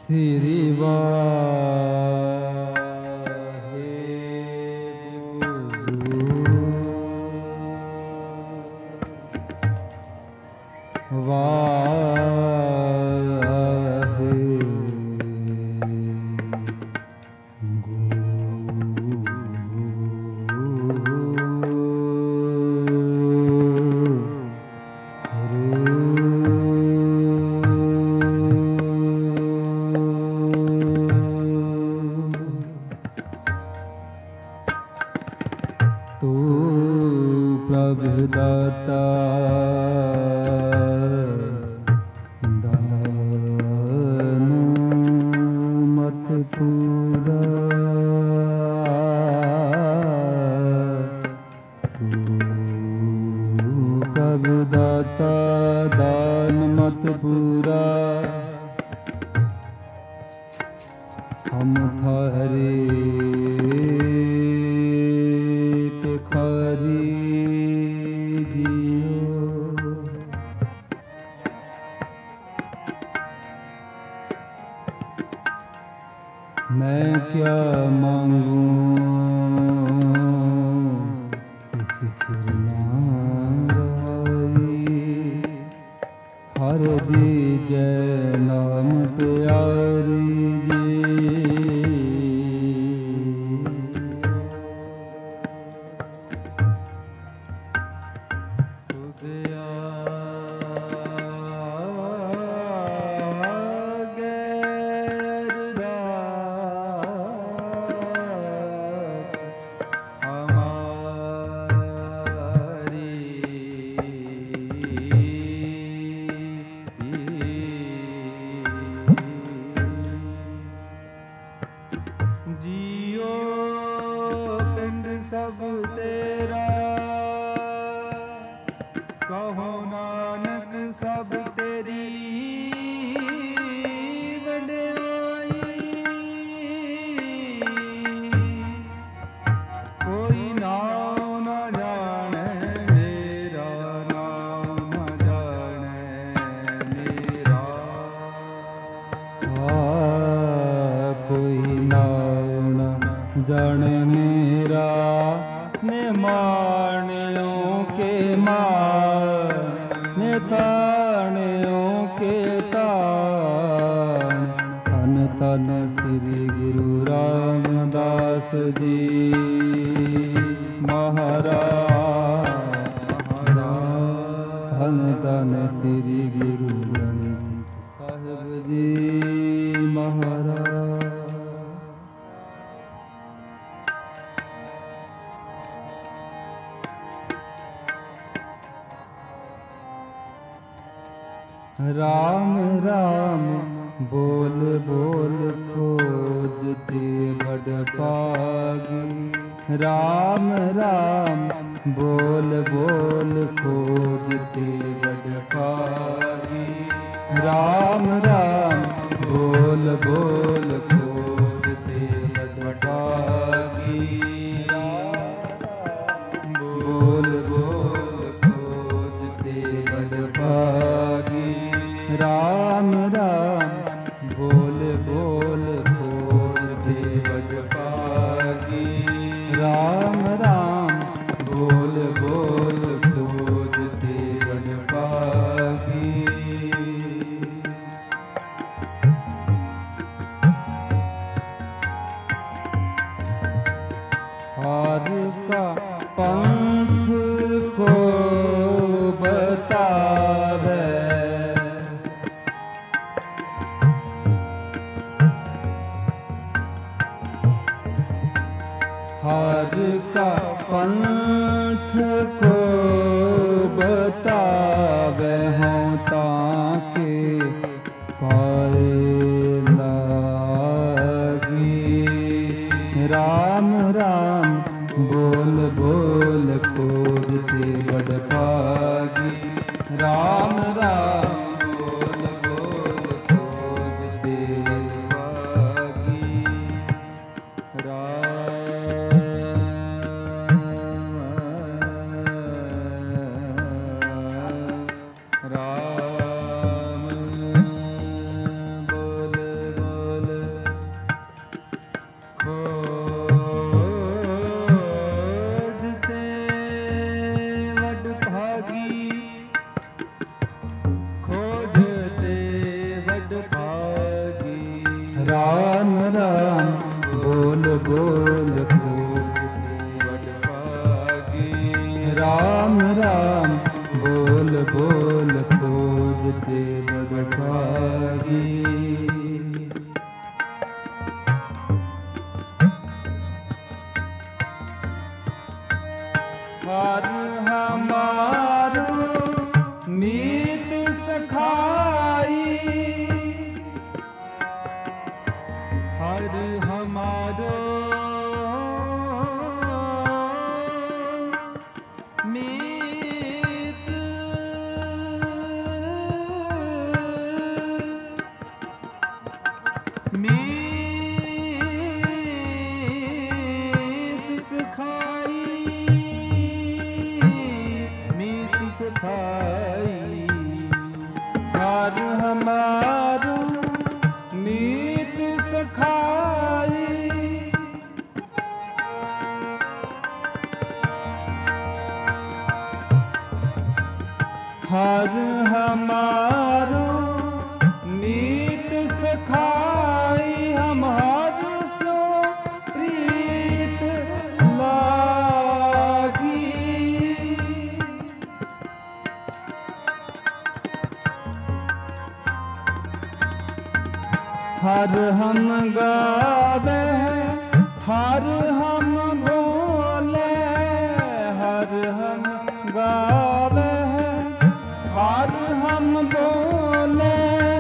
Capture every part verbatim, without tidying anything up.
श्री तू प्रभुदाता दान मत पूरा, तू प्रभुदाता दान मत पूरा, हम थारे मैं क्या मांगूं किसी सिर नाराई, हर दीजै नाम प्यारी जी। जियो पिंड सब तेरा, कहो नानक सब तेरी वड्याई, कोई नाम न जाने मेरा, नाम न जाने मेरा, आ कोई नाम जाने मेरा, ने माणियों के मार, ने ताणियों के ताण, धन धन श्री गुरु रामदास जी महाराज, धन धन श्री गुरु ग्रंथ साहिब जी महाराज। राम राम बोल बोल खोजते बड़ पागी, राम राम बोल बोल खोजते बड़ पागी, राम राम बोल बोल खोजते बड़ पागी, बोल बोल खोजते बड़ पागी, राम राम बोल बोल खोजते बड़ पागी, राम राम बोल बोल खोजते बड़ पागी। हार का पंथ को बतावे, हार का पंथ को बतावे, हों ताके पाए लागी, राम राम बोल बोल खोजते बड़ पागी, राम राम बोल बोल खोजते पागी, राम राम बोल बोल राम राम बोल बोल खोजते बड़ पागी। हर हमारो मीत सखाई, हर हमारो मीत मीत सखाई, मीत सखाई। हर हमारो मीत सखाई, हर हमारो मीत सखाई। हम हर सो प्रीत लागी, हर हम गावे हर हम बोले, हर हम गावे हर हम बोले।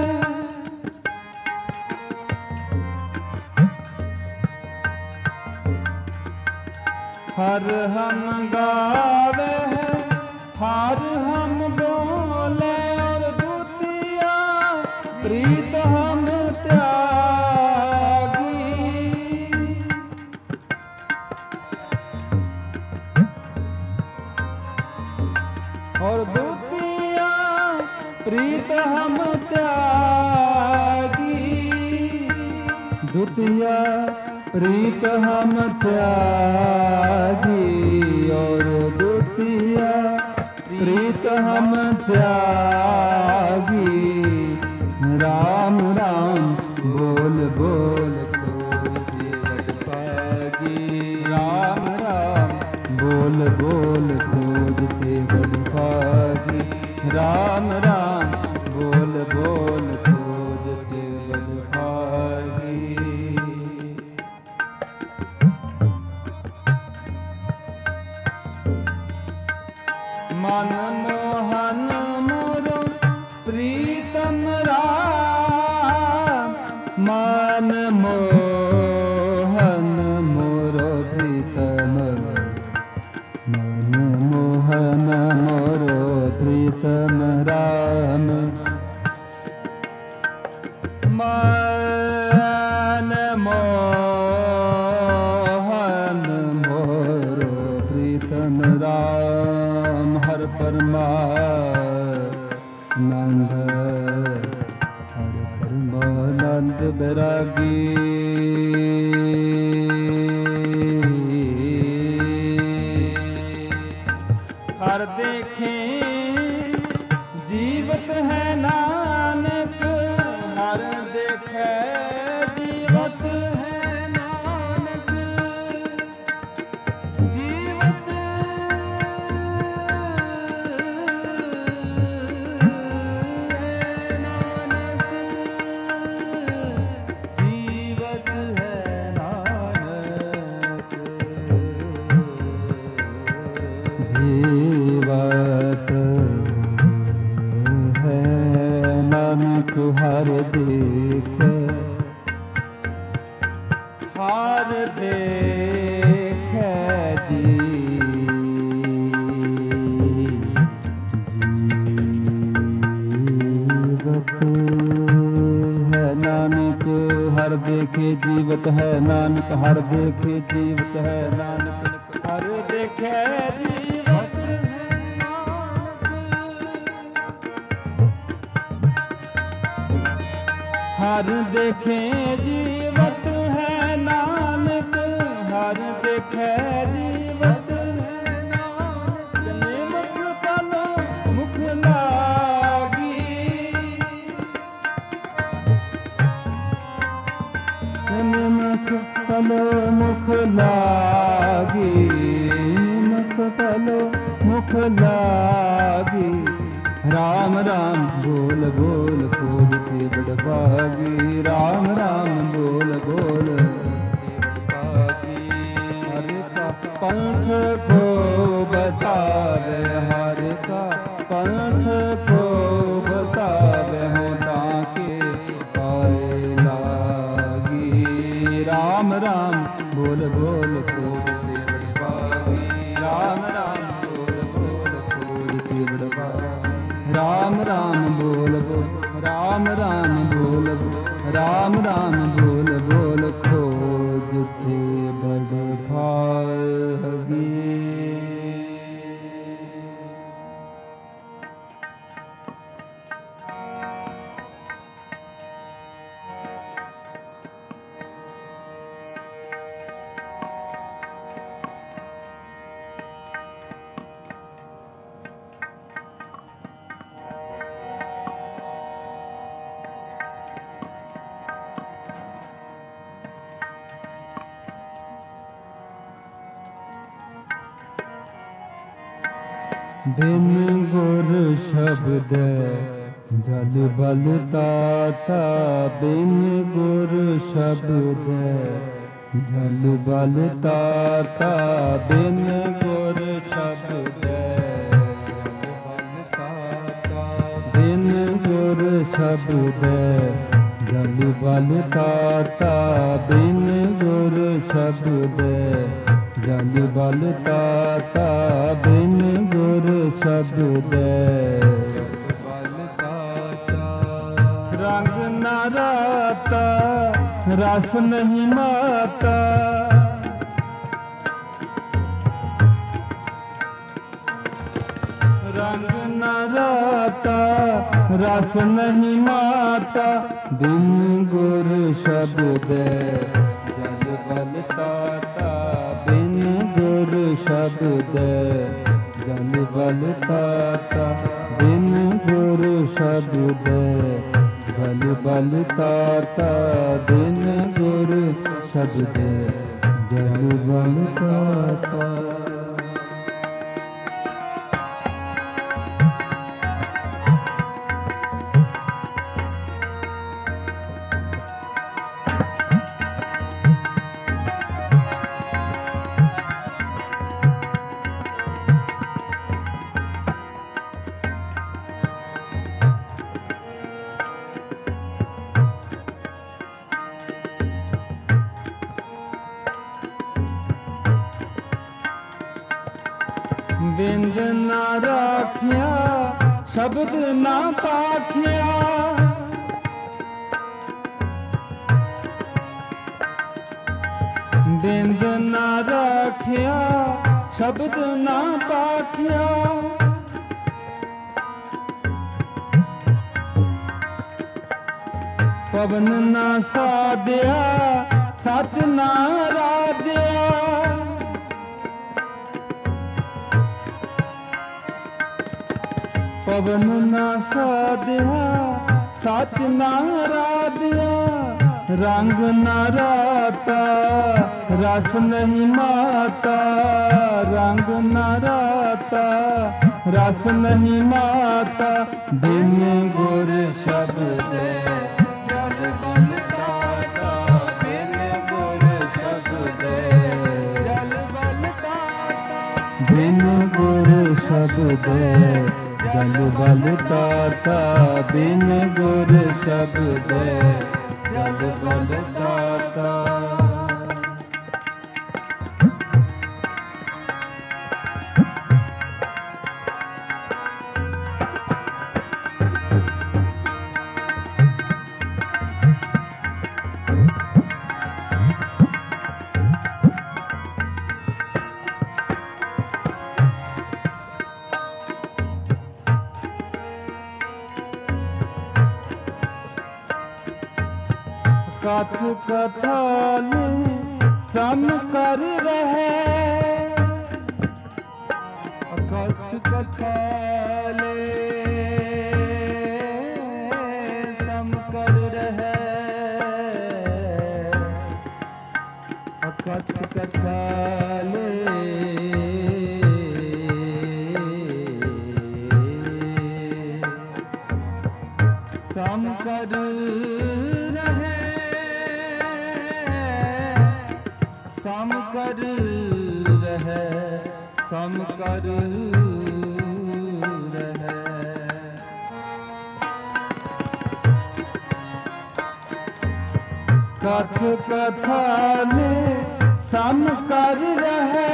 हर हम गावे हर हम बोले, और दूतिया प्रीत हम त्यागी। और दूतिया प्रीत हम त्यागी, दूतिया प्रीत हम त्यागी। और दूतिया प्रीत हम त्यागी। राम राम बोल बोल खोजते बड़ पागी, राम राम बोल बोल खोजते बड़ पागी। राम राम बोल बोल खोजते बड़ पागी। मन मोहन मोरो प्रीतम राम, मन मोहन मोरो प्रीतम, मन मोहन मोरो प्रीतम राम। मन मोहन मोरो प्रीतम राम, हर परमानंद हर परमानंद बैरागी। हर देखे जीवत है नानक, हर देखे जीवत है नानक। जीवत है नानक, जीवत है नानक। जीवत है नानक हर देखे, हर देखे जी। जीवत है नानक हर देखे, जीवत है नानक हर देखे, जीवत है नानक हर देखे, जीवत है नानक हर देखे। जीवत है नानक हर देखे, जीवत है नानक। जने मुख तलो मुख लागी, जने मुख तलो मुख लागी, मुख तलो मुख लागी। राम राम बोल बोल खोज के बड़भागी। राम राम बोल बोल भागी। हर का पंथ को बतावे, हर का पंथ को बतावे हो ताके पाए लागी। राम राम बोल बोल खोज के बड़भागी। राम राम बोल बोल खोज के बड़भागी। राम राम बोल बोल, राम राम बोल बोल, राम राम बोल बोल खोज के बड़भागी। बिन गुर शब्द जल बल ताता। बिन गुर शब्द जल बल ताता। बिन गुर शब्द जल बल ताता। बिन गुर शब्द जल बल ताता। बिन गुर शब्द जल बल ताता। बिन गुर शब्द बल ताता। रंग न राता रस नहीं माता। रंग न राता रस नहीं माता। बिन गुर शब्द जल बल ताता। बिन गुर शब्द जल बल ताता। बिन गुर शब्द जल बल ताता। बिन गुर शब्द जल बल ताता। बिंद ना राखिया शब्द ना पाखिया। बिंद ना राखिया शब्द ना पाखिया। पवन ना साधिया सच ना राधिया। पवन ना साधिया सच ना राधिया। रंग न राता रस नहीं माता। रंग न राता रस नहीं माता। बिन गुर शब्द जल बल ताता। बिन गुर शब्द जल बल ताता। बिन गुर शब्द जल बल ताता। बिन गुर शब्द जल बल ताता। कथ कथाल सम कर रहे। कथ कथाल सम कर रहे। कथ कथाल ਸਮ ਕਰ ਰਹੇ, ਸਮ ਕਰ ਰਹੇ, ਸਮ ਕਰ ਰਹੇ। ਕਥ ਕਥਾ ਨੇ ਸਮ ਕਰ ਰਹੇ,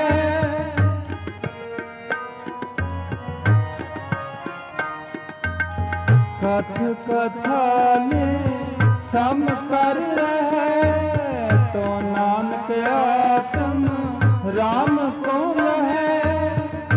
ਕਥ ਕਥਾ ਨੇ ਸਮ ਕਰ ਰਹੇ। ਤੋ ਨਾਨਕ ਆਤਮ ਰਾਮ ਕੋ ਰਹੇ,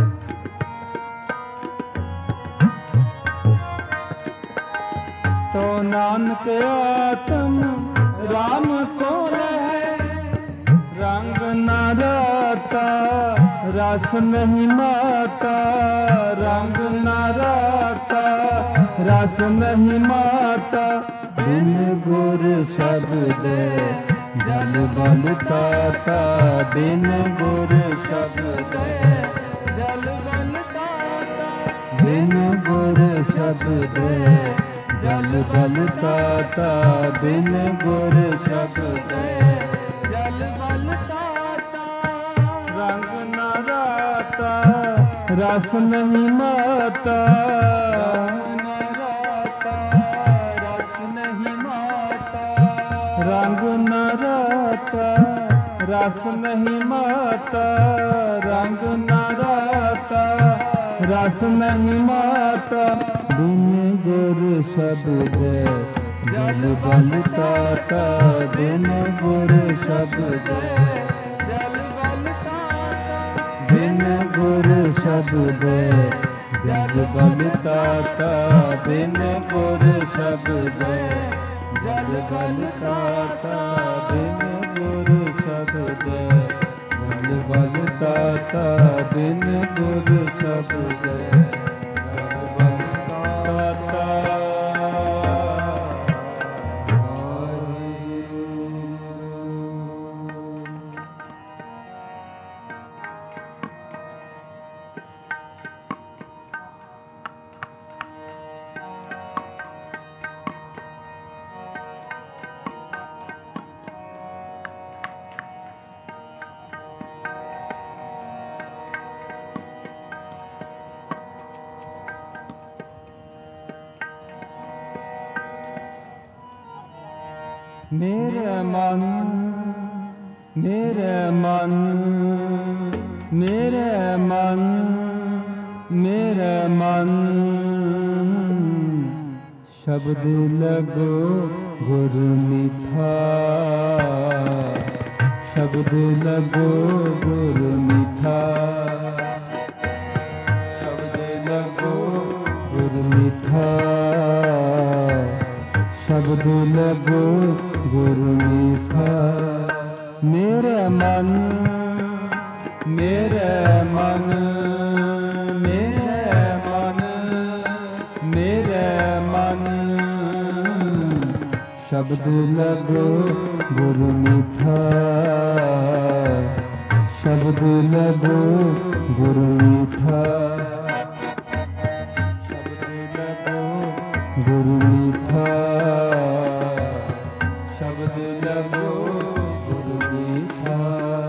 ਤੋ ਨਾਨਕ ਆਤਮ ਰਾਮ ਕੋ ਰਹੇ। ਰੰਗ ਨਾ ਰਾਤਾ ਰਸ ਨਹੀਂ ਮਾਤਾ, ਰੰਗ ਨਾ ਰਾਤਾ ਰਸ ਨਹੀਂ ਮਾਤਾ। ਬਿਨ ਗੁਰ ਸ਼ਬਦ ਜਲ ਬਲ ਤਾਤਾ, ਬਿਨ ਗੁਰ ਸ਼ਬਦ ਜਲ ਬਲ ਤਾਤਾ, ਬਿਨ ਗੁਰ ਸ਼ਬਦ ਜਲ ਬਲ ਤਾਤਾ, ਬਿਨ ਗੁਰ ਸ਼ਬਦ ਜਲ ਬਲ ਤਾਤਾ। ਰੰਗ ਨਾ ਰਾਤਾ ਰਸ ਨਹੀਂ ਮਾਤਾ, ਰੰਗ ਨਾ ਰਾਤਾ ਰਸ ਨਹੀਂ ਮਾਤਾ, ਰੰਗ ਨਾ ਰਾਤਾ ਰਸ ਨਹੀਂ ਮਾਤਾ, ਰੰਗ ਨਾ ਰਾਤਾ ਰਸ ਨਹੀਂ ਮਾਤਾ। ਬਿਨ ਗੁਰ ਸ਼ਬਦ ਜਲ ਬਲ ਤਾਤਾ, ਬਿਨ ਗੁਰ ਸ਼ਬਦ ਜਲ ਬਲ ਤਾਤਾ, ਬਿਨ ਗੁਰ ਸ਼ਬਦ ਜਲ ਬਲ ਤਾਤਾ, ਬਿਨ ਗੁਰ ਸ਼ਬਦ ਜਲ ਬਲ ਤਾਤਾ, ਬਿਨ ਗੁਰ ਸ਼ਬਦ ਜਲ ਬਲ ਤਾਤਾ, ਬਿਨ ਗੁਰ ਸ਼ਬਦ ਜਲ ਬਲ ਤਾਤਾ। ਮੇਰੇ ਮਨ, ਮੇਰੇ ਮਨ, ਮੇਰੇ ਮਨ, ਮੇਰੇ ਮਨ। ਸ਼ਬਦ ਲਗੋ ਗੁਰ ਮਿਠਾ, ਸ਼ਬਦ ਲਗੋ ਗੁਰ ਮਿਠਾ, ਸ਼ਬਦ ਲਗੋ ਗੁਰ ਮਿਠਾ, ਸ਼ਬਦ ਲਗੋ ਗੁਰ ਮਿਠਾ। ਮੇਰੇ ਮਨ, ਮੇਰੇ ਮਨ, ਮੇਰੇ ਮਨ, ਮੇਰੇ ਮਨ। ਸ਼ਬਦ ਲਗੋ ਗੁਰ ਮਿਠਾ, ਸ਼ਬਦ ਲਗੋ ਗੁਰ ਮਿਠਾ, ਸ਼ਬਦ ਲਗੋ ਗੁਰ ਮਿਠਾ, ਸ਼ਬਦ ਲਗੋ ਗੁਰ ਮਿਠਾ।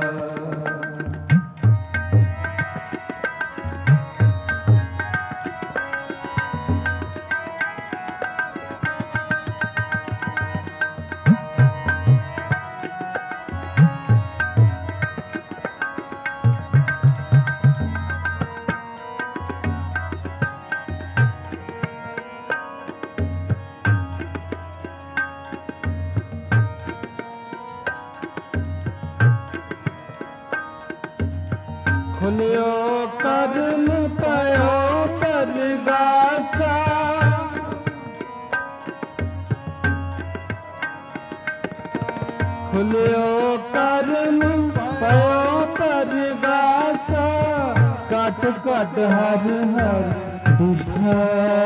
ਖੁੱਲਿਓ ਕਰਮ ਪਇਓ ਪਰਗਾਸਾ, ਖੁੱਲਿਓ ਕਰਮ ਪਇਓ ਪਰਗਾਸਾ। ਘਟ ਘਟ ਹਰ ਹਰ ਡਿਠਾ,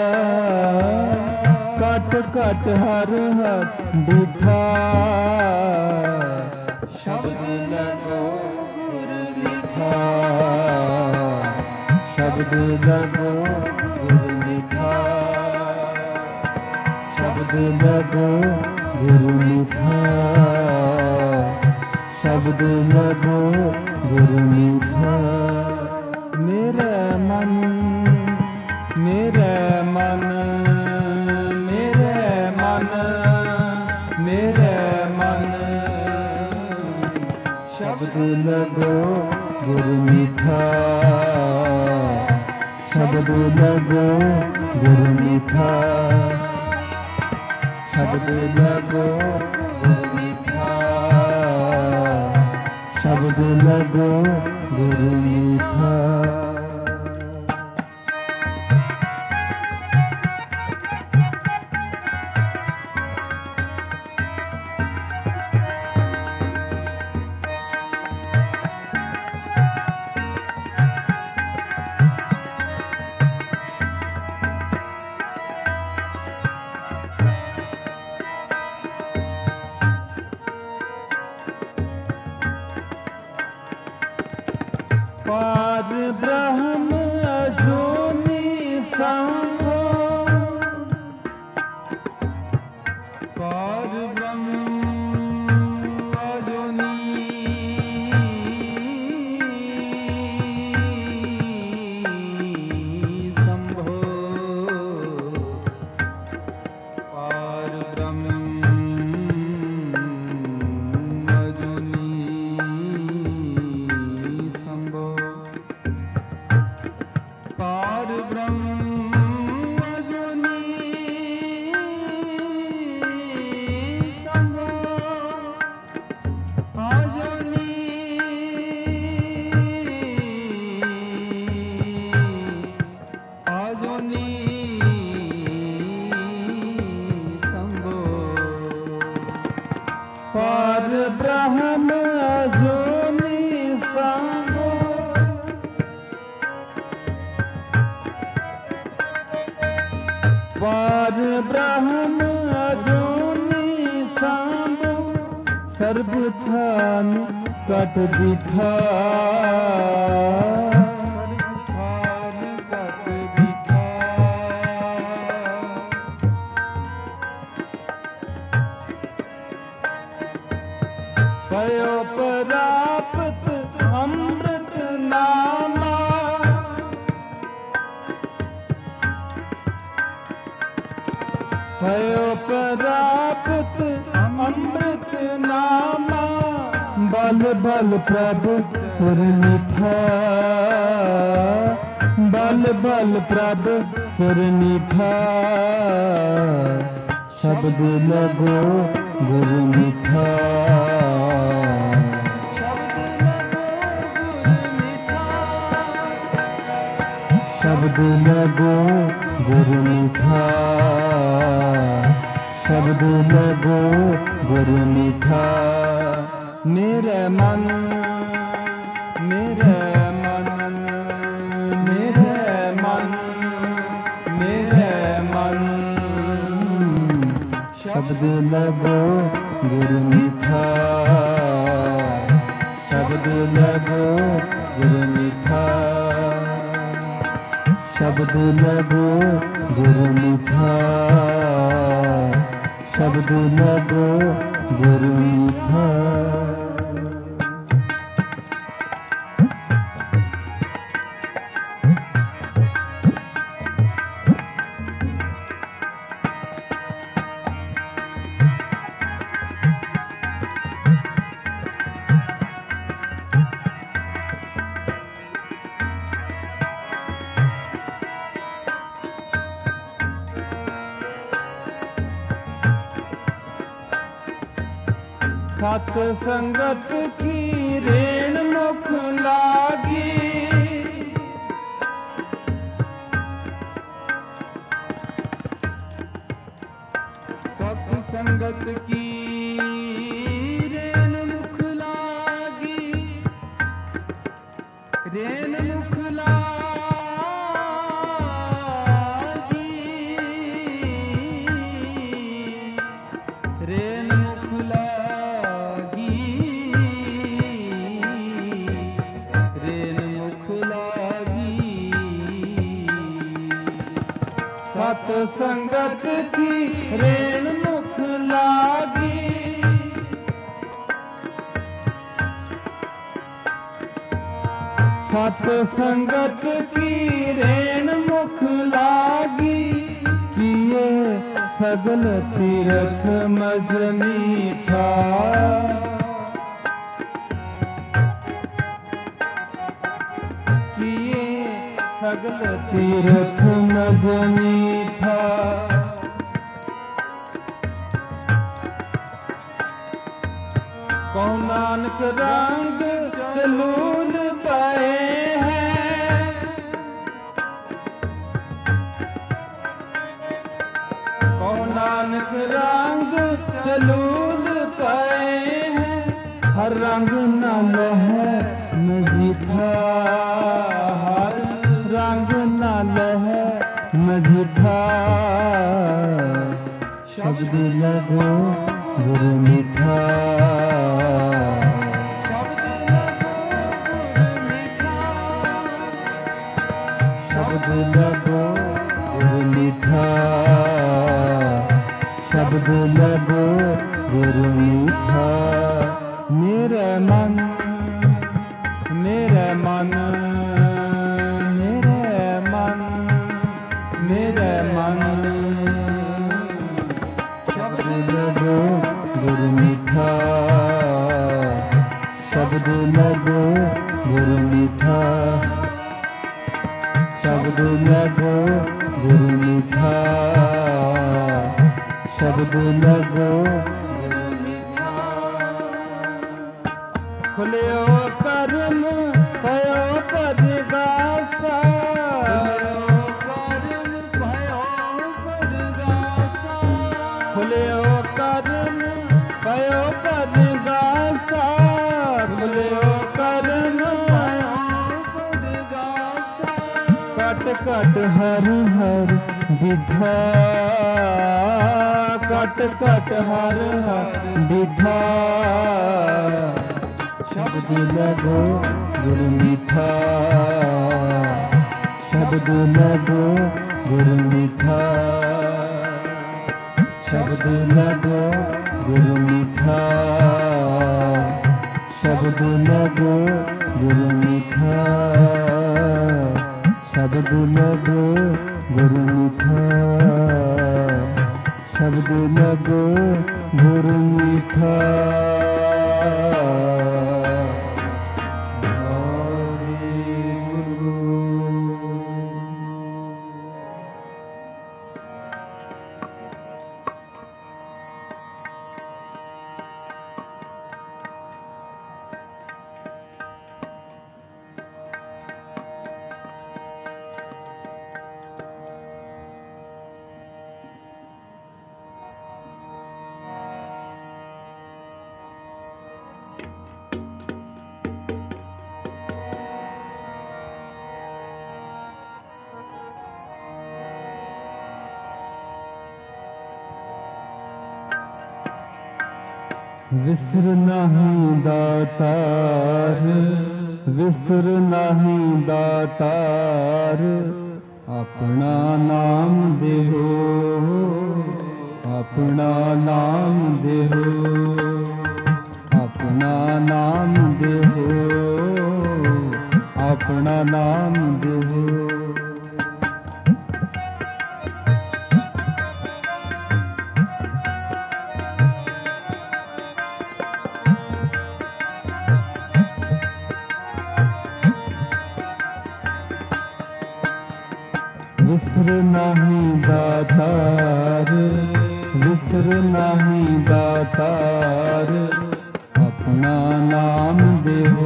ਘਟ ਘਟ ਹਰ ਹਰ ਡਿਠਾ। ਸ਼ਬਦ ਲਗੋ ਸ਼ਬਦ ਲਗੋ ਗੁਰ ਮਿਠਾ, ਸ਼ਬਦ शब्द लगो गुरु मीठा, शब्द लगो गुरु मीठा। मेरे मन मेरे मन मेरे मन मेरे मन शब्द लगो गुरु मीठा, शब्द लगो गुरु मीठा, शब्द लगो गुरु मीठा, शब्द लगो गुरु मीठा। पार ब्रह्म अजूनी संभो, पार ब्रह्म अजूनी संभो, पार ब्रह्म पार ब्रह्म अजूनी संभो, अजूनी अजूनी संभो, पार ब्रह्म अजूनी संभो, पार ब्रह्म अजूनी संभो। सर्वथान कट बिठा, सर्वथान कट बिठा, पयो प्राप्त अमृत नामा, भयो प्राप्त अमृत नामा। बल बल प्रभु सुर मीठा, बल बल प्रभु सुर मीठा, शब्द लगो गुरु मीठा, शब्द लगो गुरु मीठा, शब्द लगो गुरु मीठा, शब्द लगो गुरु मीठा। मेरे मन मेरे मन मेरे मन मेरे मन शब्द लगो गुरु मीठा, शब्द लगो गुरु मीठा, शब्द लगो गुरु मीठा, शब्द लगो गुरु मीठा। सत संगत की रेण मुख लागी, सत संगत की रेण मुख लागी, रेण मुख लागी, रेण मुख लागी, रेण मुख लागी। सत संगत की रेण मुख लागी। सत संगत की रेण मुख लागी। किए सगल तीरथ मज मीठा। किए सगल तीरथ मज मीठा। कौ नानक रंग चलूल पाए हैं। कौ नानक रंग चलूल पाए हैं। हर रंग न लहे मजीठा। हर रंग न लहे मजीठा। शब्द लगो गुरु मीठा। शब्द लगो गुरु मीठा। शब्द लगो गुरु मीठा। शब्द लगो गुरु मीठा। मेरे मन मेरे मन मेरे मन मेरे मन। शब्द लगो गुरु मीठा। शब्द लगो गुरु मीठा। शब्द लगो गुरु मीठा। शब्द लगो गुरु मीठा। खुलियो करम भयो परगासा। खुलियो करम भयो परगासा। खुलियो करम भयो परगासा। कट कट हर हर विधा। कट कट हर हर विधा। शब्द लगो गुरु मीठा। शब्द लगो गुरु मीठा। शब्द लगो गुरु मीठा। शब्द लगो गुरु मीठा। शब्द लगो गुरु मीठा। शब्द लगो गुरु मीठा। विसर नहीं दातार। विसर नहीं दातार। अपना नाम देहो। अपना नाम देहो। अपना नाम देहो। अपना नाम देहो। विसर नहीं दातार। विसर नहीं दातार। अपना नाम देहो।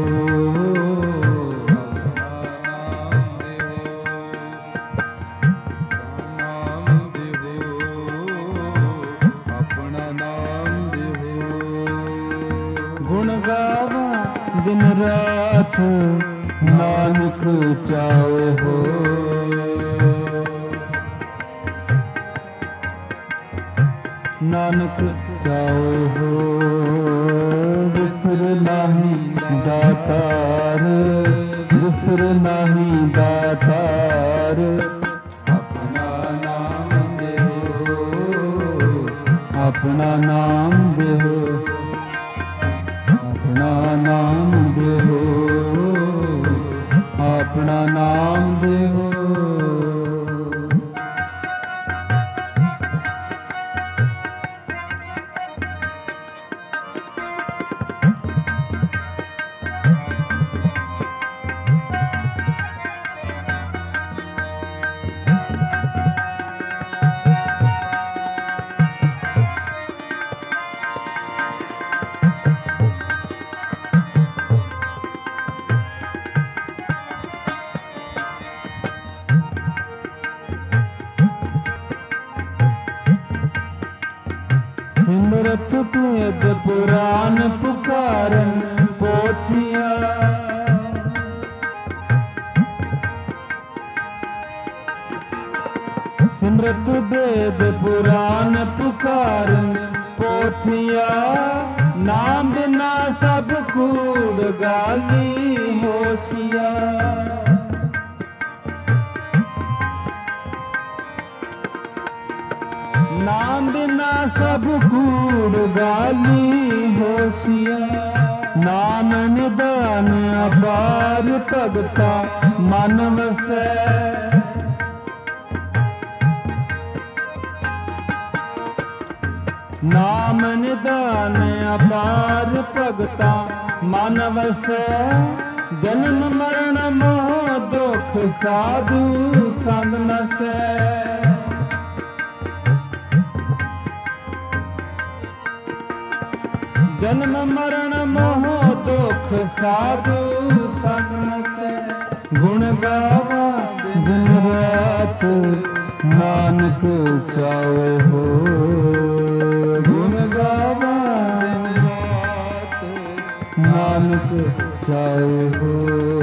अपना नाम देहो। गुण गावा दिन रात नानक चाहे हो। नानक चाहे हो। विसर नहीं दातार। विसर नहीं दातार। अपना नाम ਆਪਣਾ ਨਾਮ ਦੇਹੋ, ਆਪਣਾ ਨਾਮ ਦੇਹੋ, ਆਪਣਾ ਨਾਮ ਦੇਹੋ। ਸਿਮਰਤ ਭੇਦ ਪੁਰਾਨ ਪੁਕਾਰਨ ਪੋਥੀਆਂ, ਸਿਮਰਤ ਭੇਦ ਪੁਰਾਨ ਪੁਕਾਰਨ ਪੋਥੀਆਂ, ਨਾਮ ਬਿਨਾ ਸਭ ਕੂੜ ਗਾਲੀ ਹੋਸ਼ੀਆ। ਨਾਮ ਬਿਨਾ ਸਭ ਕੂੜ ਗਾਲੀ ਹੋਸ਼ੀਆ। ਨਾਮ ਨਿਦਾਨ ਅਪਾਰ ਭਗਤਾ ਮਨ ਵਸੈ, ਨਾਮ ਨਿਦਾਨ ਅਪਾਰ ਭਗਤਾ ਮਨ ਵਸੈ। ਜਨਮ ਮਰਨ ਮੋਹ ਦੁਖ ਸਾਧੂ ਸੰਗ ਨਸੈ। ਜਨਮ ਮਰਨ ਮੋਹ ਦੁਖ ਸਾਧੂ ਸੰਗ ਨਸੈ। ਗੁਣ ਗਾਵਾ ਦਿਨ ਰਾਤ ਨਾਨਕ ਚਾਉ ਹੋ, ਗੁਣ ਗਾਵਾ ਦਿਨ ਰਾਤ ਨਾਨਕ ਚਾਉ ਹੋ।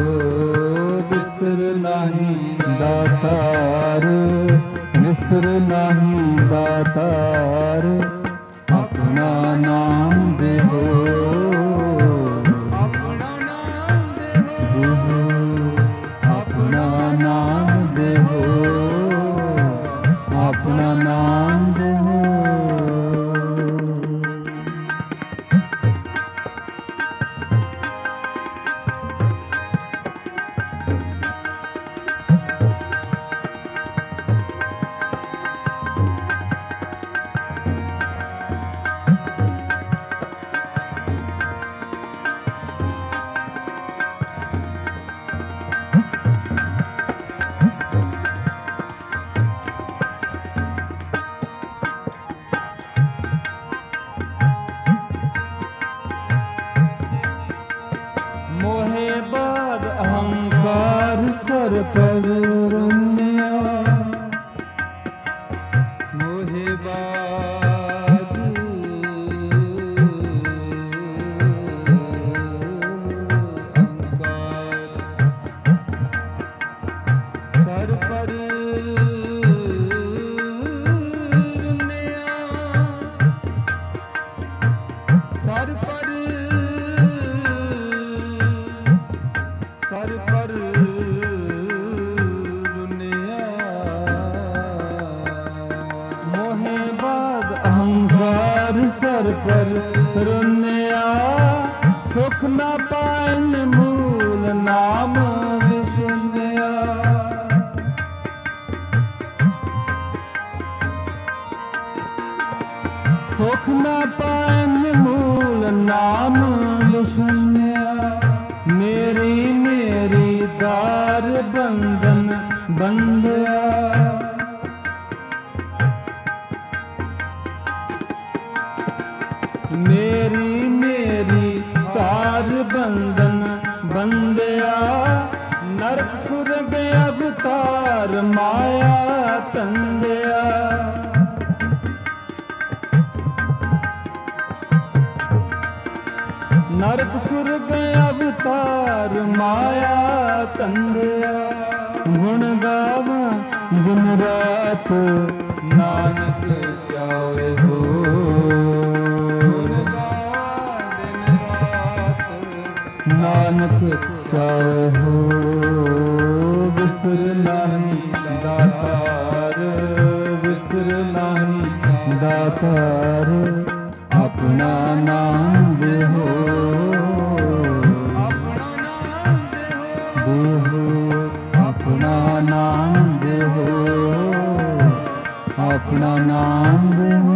ਵਿਸਰ ਨਾਹੀ ਦਾਤਾਰ, ਵਿਸਰ ਨਾਹੀ ਦਾਤਾਰ, ਆਪਣਾ ਨਾਮ ਦੇਹੋ, ਆਪਣਾ ਨਾਮ ਦੇਹੋ, ਆਪਣਾ ਨਾਮ ਦੇਹੋ, ਆਪਣਾ ਨਾਮ ਦੇਹੋ। ਮੋਹੇ ਬਾਦ ਅਹੰਕਾਰ ਸਰ ਪਰ ਰੁੰਨਿਆ, ਮੋਹੇ ਬਾਦ ਅਹੰਕਾਰ ਸਰ ਪਰ ਰੁੰਨਿਆ, ਸਰ ਪਰ ਸਰ ਪਰ ਰੁੰਨਿਆ। ਮੋਹੇ ਬਾਦ ਅਹੰਕਾਰ ਸਰ ਪਰ ਰੁੰਨਿਆ। ਸੁਖ ਨਾ ਪਾਇਨ ਮੂਲ ਨਾਮ ਵਿਸੁੰਨਿਆ। ਸੁਖ ਨਾ ਪਾਇਨ ਮੂਲ ਨਾਮ ਵਿਸੁੰਨਿਆ। ਮੇਰੀ ਮੇਰੀ ਦਾਰ ਬੰਧਨ ਬੰਧਿਆ। ਮੇਰੀ ਮੇਰੀ ਤਾਰ ਬੰਧਨ ਬੰਧਿਆ। ਨਰਕ ਸੁਰਗ ਅਵਤਾਰ ਮਾਇਆ ਤੰਦਿਆ। ਨਰਕ ਸੁਰਗ ਅਵਤਾਰ ਮਾਇਆ ਤੰਦਿਆ। ਗੁਣ ਗਾਵਾ ਦਿਨ ਰਾਤ ਨਾਨਕ ਚਾਵੇ ਹੋ। ਗੁਣ ਗਾਵਾ ਦਿਨ ਰਾਤ ਨਾਨਕ ਚਾਵੇ ਹੋ। ਵਿਸਰ ਨਾਹੀ ਦਾਤਾਰ, ਵਿਸਰ ਨਾਹੀ दातार अपना नाम देहो, देहो अपना नाम देहो, अपना नाम देहो।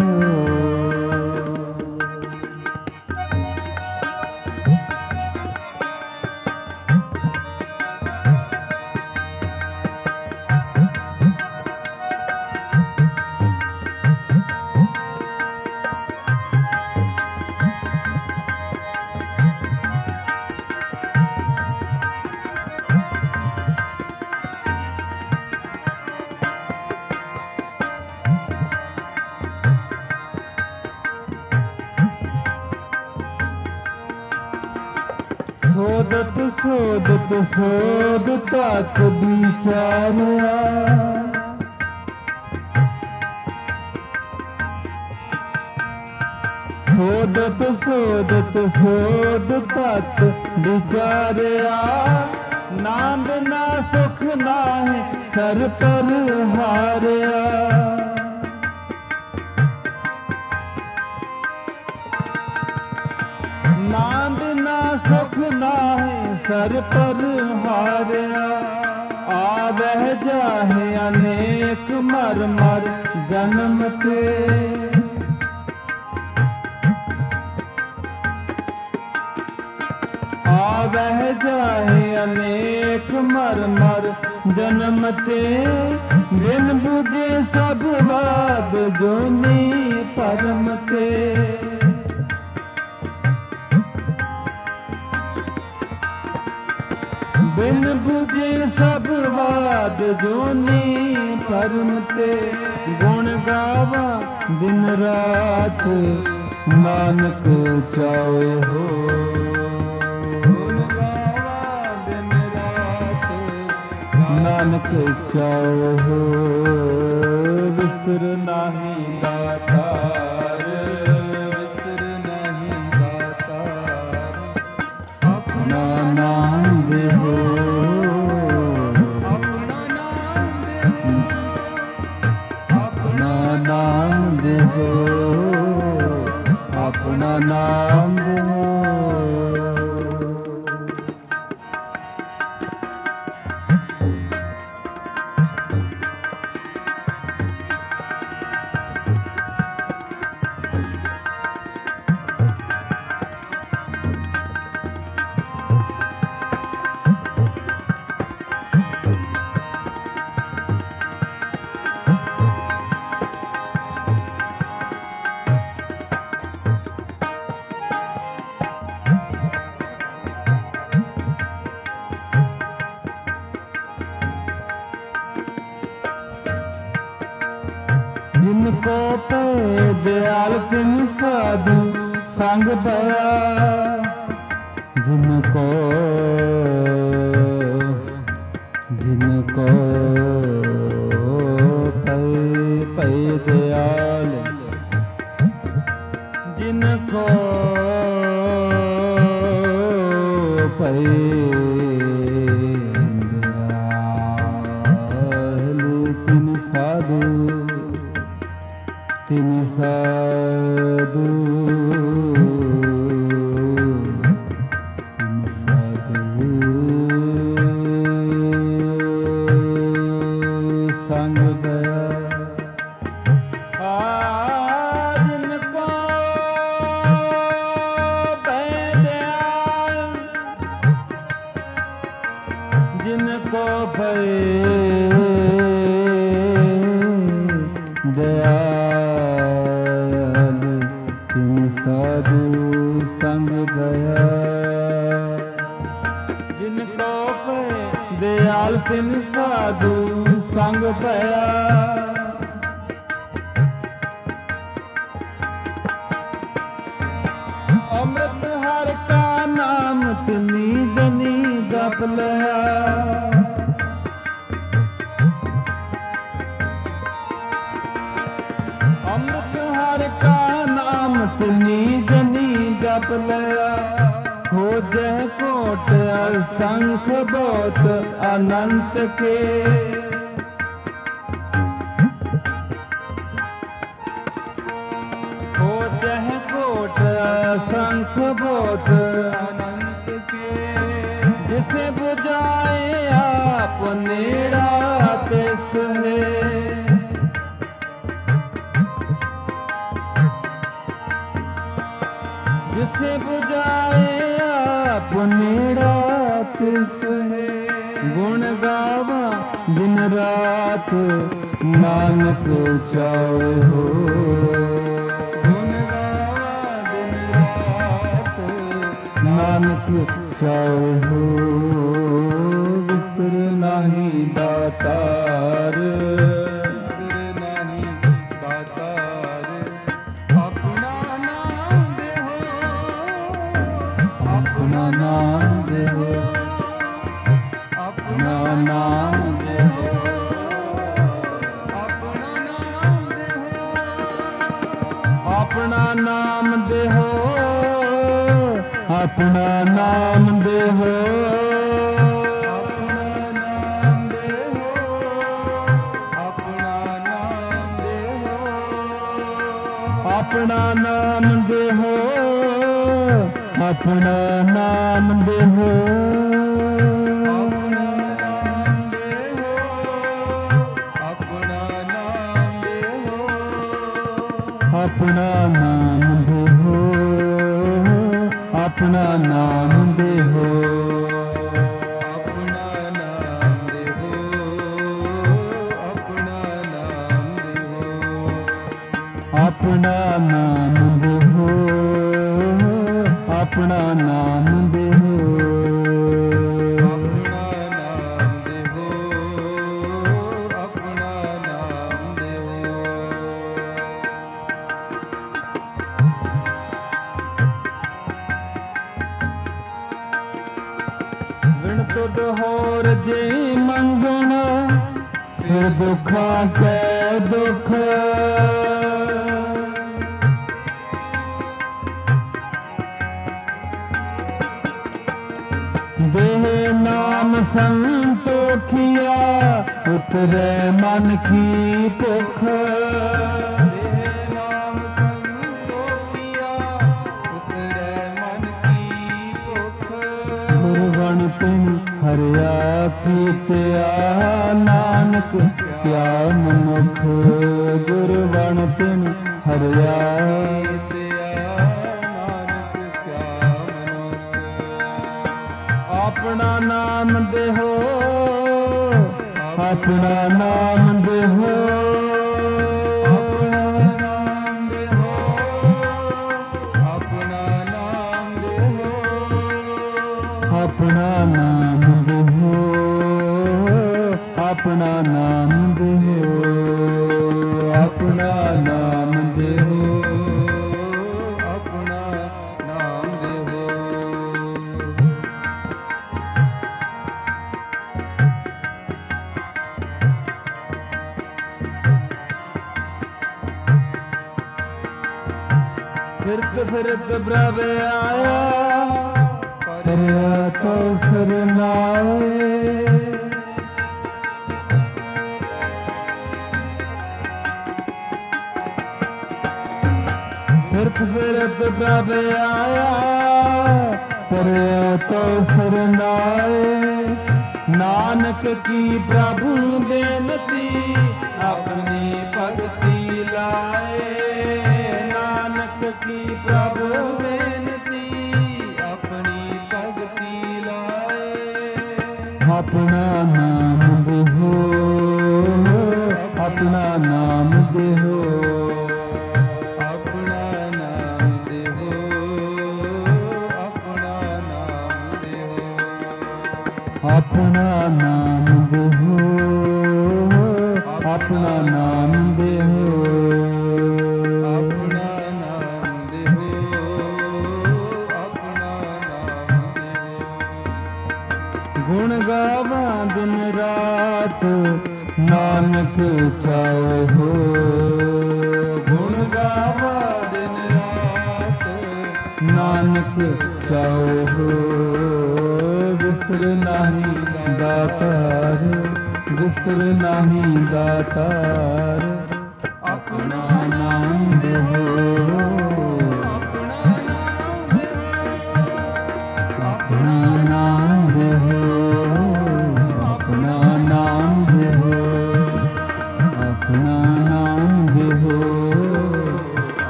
सोदत सोदत सोद तक विचारिया, सोदत सोदत सोद तक विचारिया, नाम बिना सुख नाहि सर पर हारिया। नाम बिना सुख नाहि सर पर हारिया, आवह जाहे अनेक मर मर जन्म ते। आवह जाहे अनेक मर मर जन्म ते, बिन बुझे सब बात जोनी परम ते। बिन बुझे सब बात जोनी परम ते, गुण गावा दिन रात नानक चावे हो। गुण गावा दिन रात नानक चावे हो, विसर नाही दातार, विसर नाही दातार, अपना नाम देहो, अपना नाम देहो, अपना नाम देहो, अपना नाम देहो। जिनको पे दयाल तिन साधु संग बया, जिनको जिनको पे पे दयाल, जिनको पे दयाल तिन साधु, तिन साधु, तिन साधु संग गया। जिनको दयाल, जिनको दयाल, तिन साधु संग गया। जिनको दयाल तिन साधु संग पया, अमृत हर का नाम तिनी जनी जप लिया। अमृत हर का नाम तिनी जनी जप लिया। खोजे कोट असंख बहुत अनंत के। यह कोट असंख बोध अनंत के जिसे बुझाए आप नेड़ा तिस है जिसे बुझाए आप नेड़ा तिस है गुण गावा दिन रात नानक चाहे हो गुण गावा दिन रात नानक चाहे हो विसर नहीं दातार विसर नहीं दातार अपना नाम देहो अपना नाम देहो अपना अपना नाम देहो अपना नाम देहो अपना नाम देहो अपना नाम देहो अपना नाम देहो अपना नाम देहो अपना नाम देहो अपना नाम देहो अपना नाम देहो अपना नाम देहो अपना नाम देहो अपना नाम देहो अपना नाम देहो अपना नाम देहो विण तुद होर जे मंगना सिर दुखा कै दुख देह नाम संतोखिया उतरे मन की भुख देह नाम संतोखिया उतरे मन की भुख गुरबन तिन हरिया कीतिया नानक क्या मनुख गुरबन तिन हरिया अपना नाम देहो अपना नाम देहो अपना नाम देहो अपना नाम देहो अपना नाम देहो अपना नाम देहो अपना नाम देहो अपना नाम देहो फिरत फिरत प्रभ आया परया तो सरनाए फिरत फिरत प्रभ आया परया तो सरनाए नानक की प्रभु बेनती अपनी भगति लाए नानक की प्रभु बेनती अपनी भगति लाए अपना नाम देहो अपना नाम देहो अपना नाम देहो अपना नाम देहो अपना नाम देहो अपना नाम देहो अपना नाम देहो अपना नाम देहो गुण गावा दिन रात नानक चाहे हो गुण गावा दिन रात नानक चाहे हो विसर नहीं दातार विसर नहीं दातार अपना नाम देहो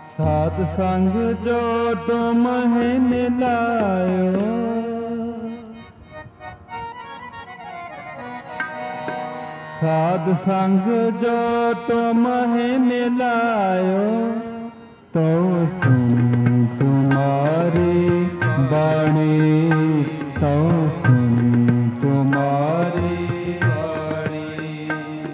साध संग जो तुम मिलायो, साध संग जो तुम मिलायो, तो सुन तुम्हारी वाणी, तो सुन तुम्हारी वाणी।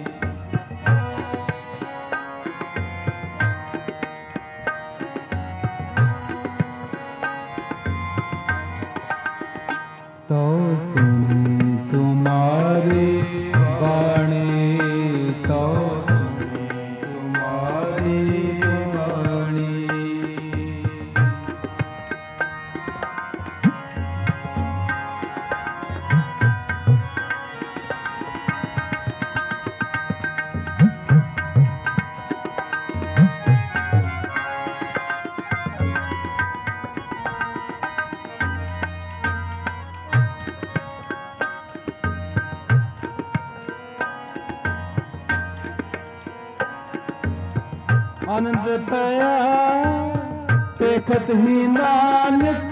तो सुनी तुम्हारी वाणी, तो सुनी तुम्हारी वाणी। आनंद पया देखत ही नानक,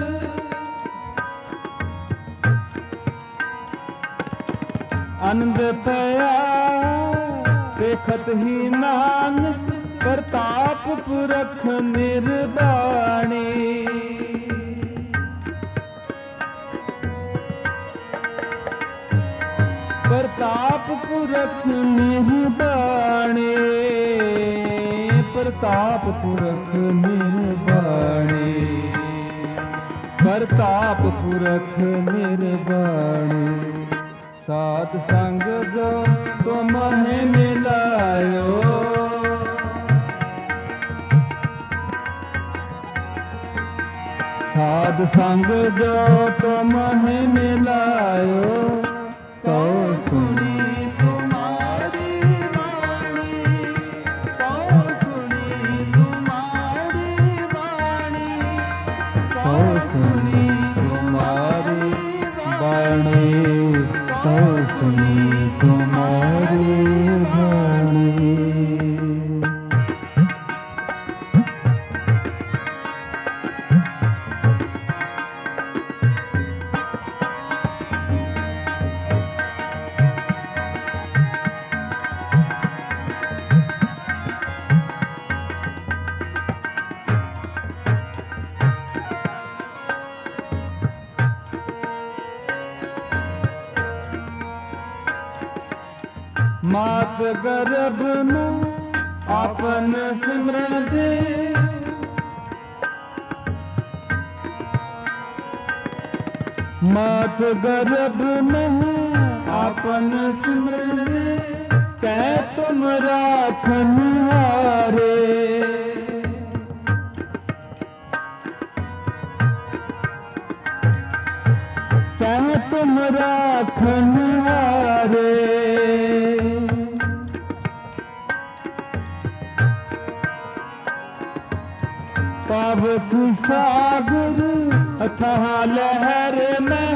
आनंद पया देखत ही नानक, प्रताप पुरख निर्वाणी। प्रताप पुरख निर्वाणी, प्रताप पुरख निर्वाणी, प्रताप पुरख निर्वाणी। साध संग जो तुम मिलायो, साध संग जो तुम मिलायो, तो सुनी तुम्हारी वाणी, तो सुनी तुम्हारी वाणी, तो सुनी तुम्हारी वाणी, तो सुनी तुम्हारी वाणी। मात गर्भ में आपन सिमरन दे, मात गर्भ में आपन सिमरन दे, कै तुम राखन हारे। कै तुम राखन हारे। पावक सागर अथाह लहर में,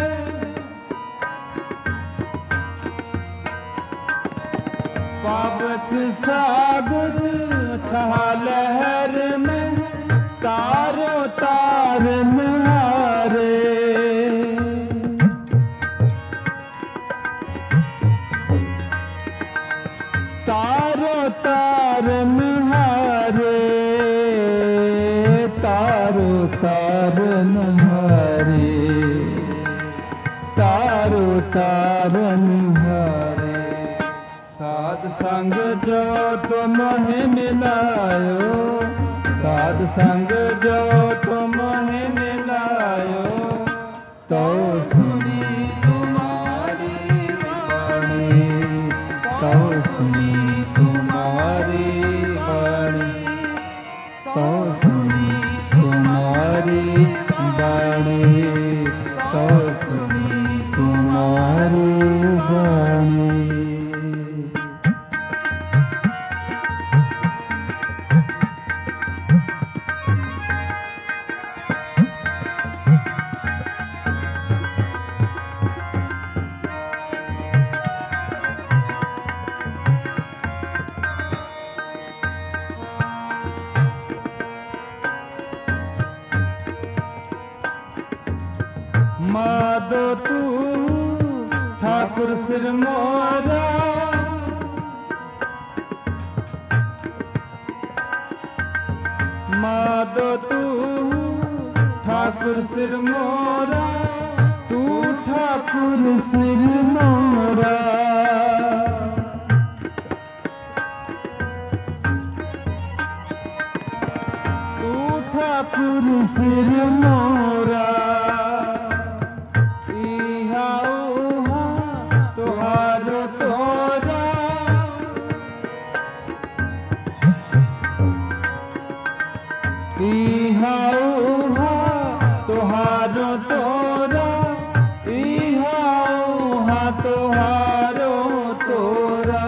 पावक सागर अथाह लहर में, तारो तार हारे। तारो तार हारे, तारो तार हारे, तारो तार हारे। साध संग जो तुम मिलायो, साध संग जो तुम मिलायो, तो सुनी तुम्हारी वाणी, तो सुनी तुम्हारी वाणी, तो सुनी तुम्हारी वाणी, तो सुनी तुम्हारी वाणी। माधो तू ठाकुर सिर मोरा, माधो तू ठाकुर सिर मोरा, तू ठाकुर सिर मोरा। तू ठाकुर सिर मोरा, इहा उहा तुहारो तोरा, इहा उहा तुहारो तोरा, इहा उहा तुहारो तोरा।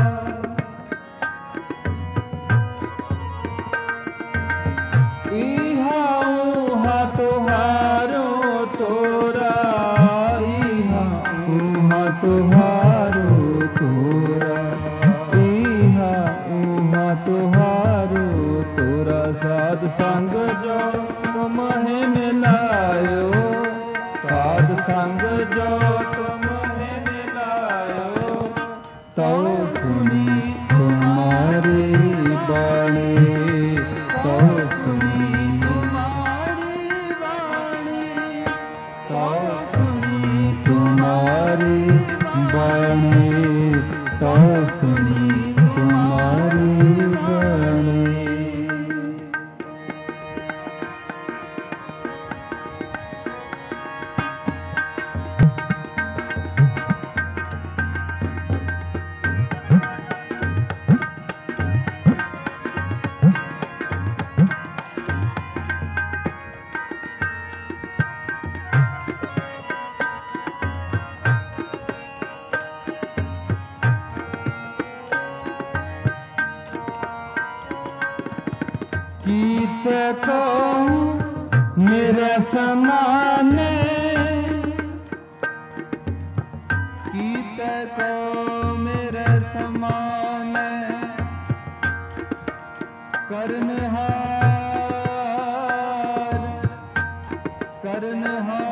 इहा उहा तुहारो तोरा, इहा उहा तुहारो तोरा, इहा उहा तुहारो तोरा। साध संग जो तुम्हें मिलायो, साध संग जो तुम्हें मिलायो, तो सुनी तुम्हारी बाणी, तो सुनी तुम्हारी बाणी, तो सुनी तुम्हारी बाणी, तो सुनी तुम्हारी बाणी। कीत को मेरे समाने, कीत को मेरे समाने, करनहार करनहार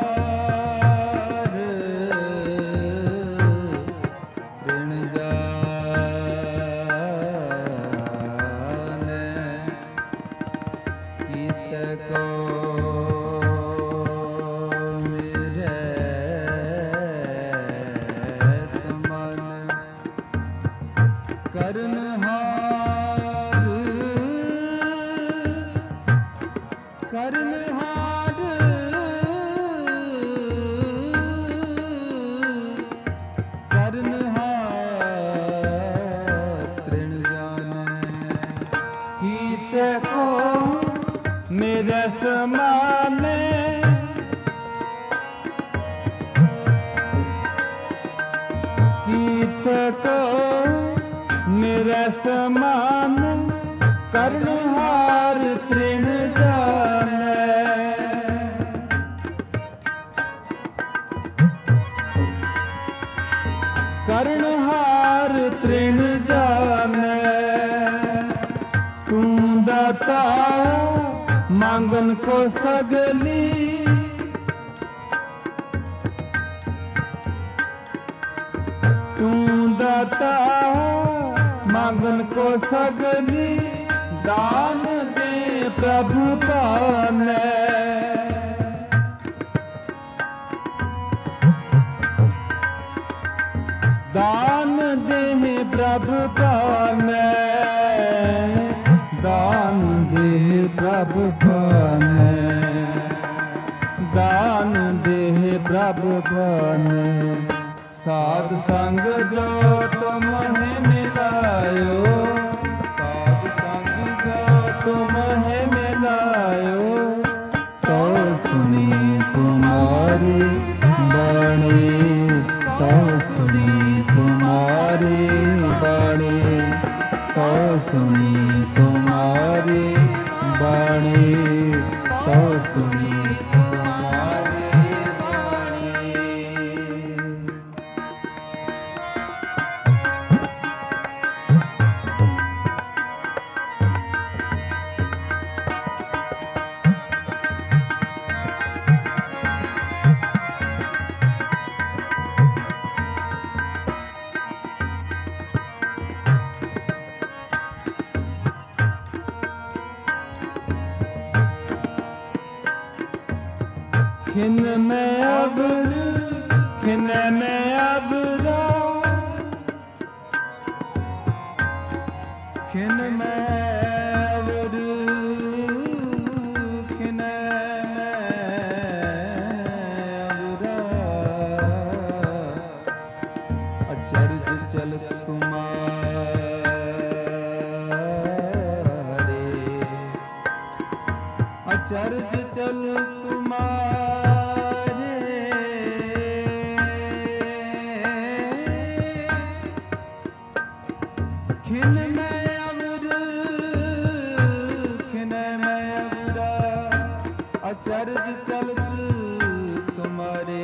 ऋण जाने, कीत को मेरे समान, करनहार करनहार करनहार ऋण जाने। कीत को मेरे समाने, कीत को मेरे समान, करनहार तृण जाने। करनहार तृण जाने, तू दाता मांगन को सगली, तू दाता मांगन को सगली, दान दे प्रभु पाने। दान दे प्रभु पाने, दान दे प्रभु पाने, दान दे प्रभु पाने। साध संग जो तुम्हें मिलायो, साध संग जो तुम्हें मिलायो, तो सुनी तुम्हारी बाणी, तो सुनी तुम्हारी बाणी, तो सुनी तुम्हारी बाणी, तो सुनी तुम्हारी बाणी। खिन में अबर खिन में अबरा खिन में अबर खिन में अबरा अचरज चल तुम्हारे अचरज चल तुम्हारे खिन में अबर खिन में अबरा अचरज चल तुम्हारे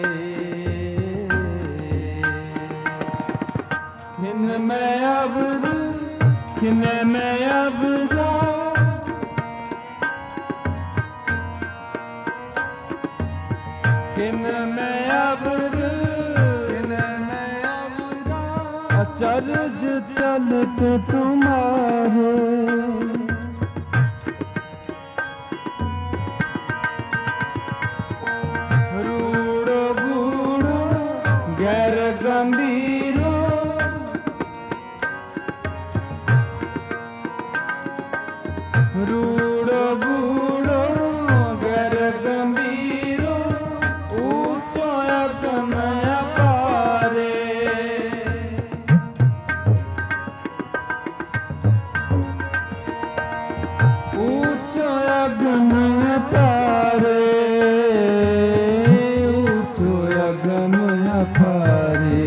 खिन में अबर खिन में अबरा खिन में अबर खिन में अबरा अचरज चलत तुम्हारे रूड़ो बूढ़ो गैर गंभीरो रूड़ो बूढ़ो गैर गंभीरो ऊंचो अगम अपारे ऊंचो अगम अपारे ऊंचो अगम अपारे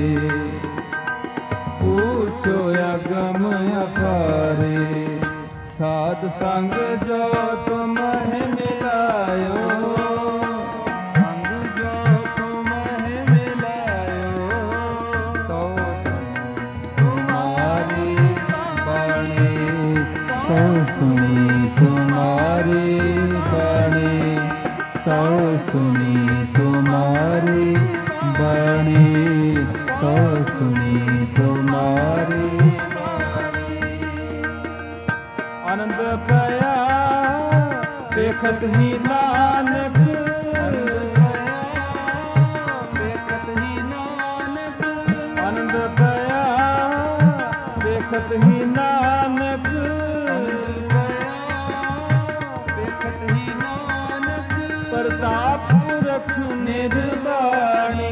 ऊंचो अगम अपारे साध संग जो तुम्हें मिलायो संग जो तुम्हें मिलायो तो तुम्हारी बाणी तो सुनी तुम्हारी बाणी तो सुनी तुम्हारी बाणी तो सुनी तुम्हारी आनंद पाया देखत ही नानक देखत ही नानक आनंद पाया देखत ही नानक देखत ही नानक प्रताप पुरख निर्वाणी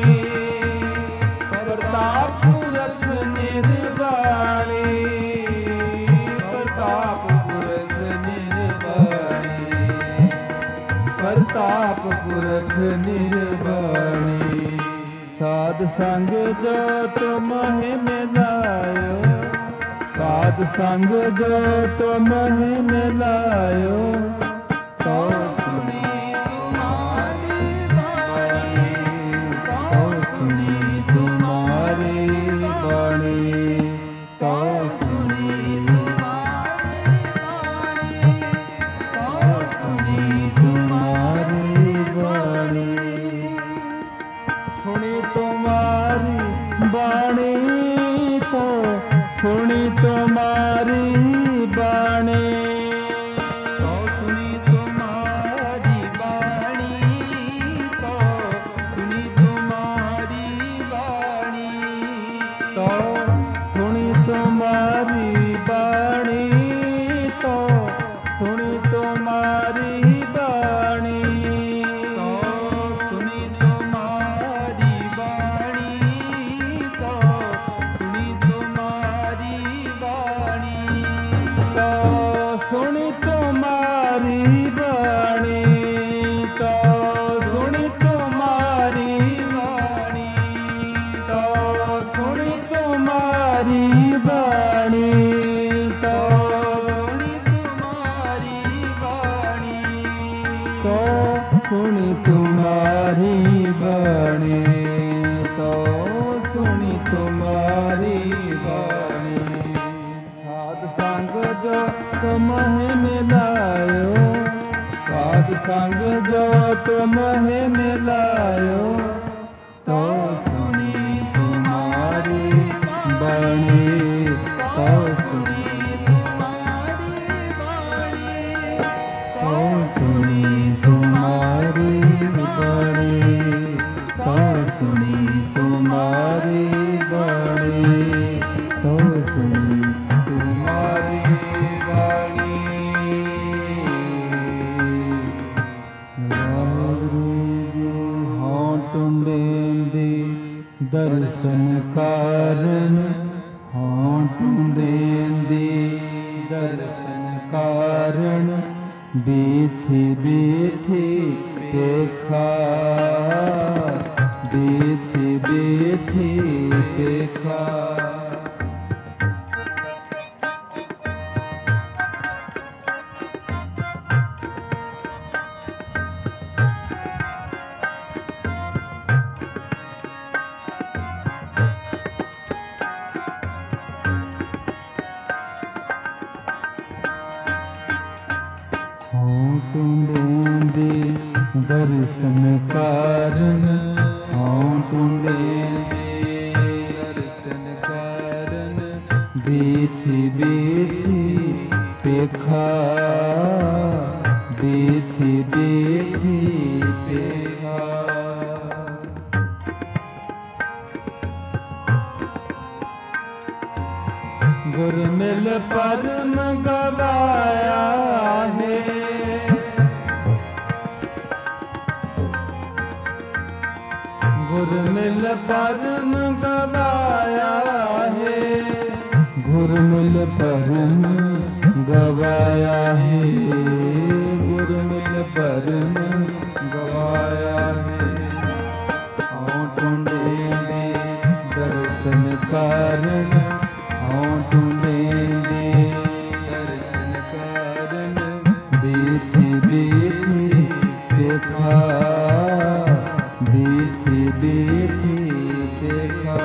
प्रताप पुरख निर्वाणी प्रताप पुरख निर्वाणी प्रताप पुरख निर्वाणी साध संग जो तुम्हें मिलायो साध संग जो तुम्हें मिलायो तो सुनी तुम्हारी बाणी तो सुनी तुम्हारी बाणी तो सुनी तो सुनी तुम्हारी बाणी सुनी तुम्हारी बाणी तो सुनी तुम्हारी बाणी तो सुनी तुम्हारी बाणी तो सुनी तुम्हारी बाणी तो सुनी तुम्हारी बाणी तो सुनी तुम्हारी बाणी तो सुनी तुम्हारी बाणी तो सुनी तुम्हारी बाणी तो सुनी तुम्हारी बाणी तो सुनी तुम्हारी बाणी तो सुनी तुम्हारी बाणी तो सुनी तुम्हारी बाणी तो सुनी तुम्हारी बाणी तो सुनी तुम्हारी बाणी साध संग जो तुम्हें मिलायो साध संग जो तुम्हें मिलायो तो सुनी तुम्हारी बाणी तो सुनी तुम्हारी बाणी तो सुनी तुम्हारी बाणी ਦਰਸ਼ਨ ਕਾਰਨ ਹਾਂ ਟੁੰਡੇਂਦੀ ਦਰਸ਼ਨ ਕਾਰਨ ਬੀਥੀ ਬੀਥੀ ਦੇਖਾ ਬੀਥੀ ਬੀਥੀ ਦੇਖਾ ਟੁੰਡੇਂਦੀ ਦਰਸ਼ਨ ਕਾਰਨ ਹਾਂ ਟੁੰਡੇਂਦੀ ਦਰਸ਼ਨ ਕਾਰਨ ਬੀਥੀ ਬੀਥੀ ਪੇਖਾ ਬੀਥੀ ਬੀਥੀ ਪੇਖਾ ਗੁਰ ਮਿਲ ਪਰਮ ਗਵਾਇਆ ਹੈ ਗੁਰ ਮਿਲ ਪਰਮ ਗਵਾਇਆ ਹੈ ਗੁਰ ਮਿਲ ਪਰਮ ਗਵਾਇਆ ਹੈ ਗੁਰ ਮਿਲ ਪਰਮ ਗਵਾਇਆ ਹੈ ਆਉ ਟੁੰਡੇਂਦੀ ਦਰਸ਼ਨ ਕਾਰਨ ਆਉ ਟੁੰਡੇਂਦੀ ਦਰਸ਼ਨ ਕਾਰਨ ਬੀਥੀ ਬੀਥੀ ਦੇਖਾ ਬੀਥੀ ਬੀਥੀ ਦੇਖਾ